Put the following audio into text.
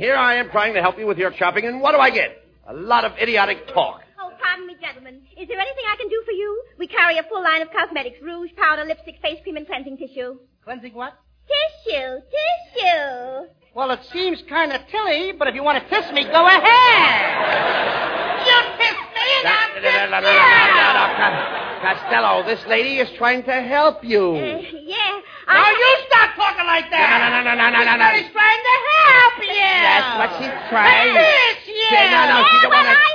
Here I am trying to help you with your shopping, and what do I get? A lot of idiotic talk. Oh, pardon me, gentlemen. Is there anything I can do for you? We carry a full line of cosmetics, rouge, powder, lipstick, face cream, and cleansing tissue. Cleansing what? Tissue. Well, it seems kind of tilly, but if you want to kiss me, go ahead. You kiss me and I'll kiss you. Costello, this lady is trying to help you. Yeah. Now you stop talking like that. No. She's trying to help you. That's what she's trying. Yes. No, she don't want to